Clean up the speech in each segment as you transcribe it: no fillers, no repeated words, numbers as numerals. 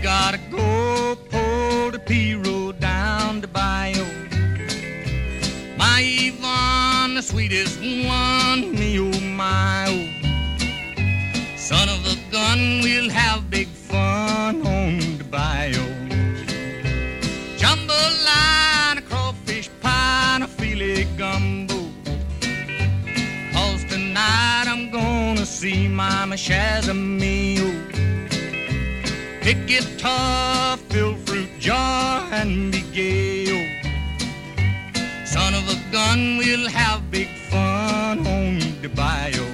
gotta go pull the P-road down the bayou. My Yvonne, the sweetest one, me oh my oh. Son of a gun, we'll have big fun on the bayou. Jambalaya, a crawfish pie, and a filet gumbo. 'Cause tonight I'm gonna see Mama Shazamio. Pick guitar, fill fruit jar, and be gay, oh. Son of a gun, we'll have big fun on the bayou.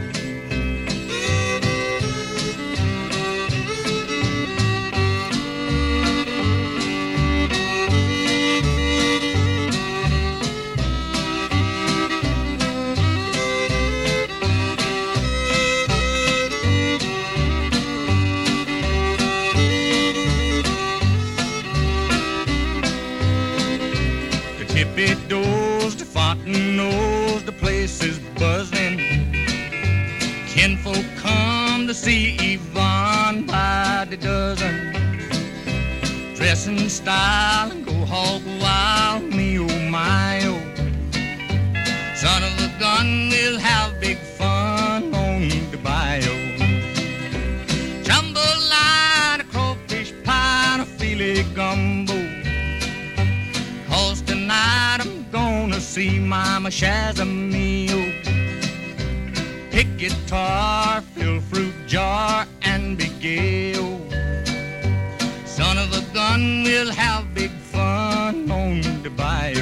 Tippy doors, the fountain nose, the place is buzzing. Kinfolk come to see Yvonne by the dozen. Dress in style and go hog wild, me oh my oh. Son of a gun, we'll have big fun on the bayou. Jambalaya, a crawfish pie, and a filet gumbo. 'Cause tonight I'm gonna see Mama Shazamio. Pick guitar, fill fruit jar, and be gay, oh. Son of a gun, we'll have big fun on the bayou.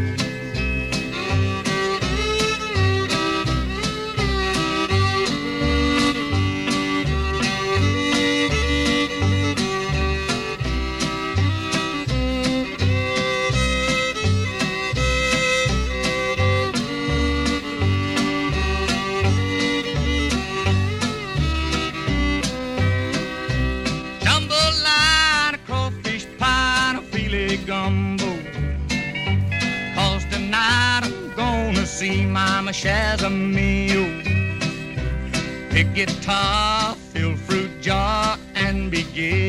Gumbo. 'Cause tonight I'm gonna see Mama Shazamio. Pick guitar, fill fruit jar, and be gay.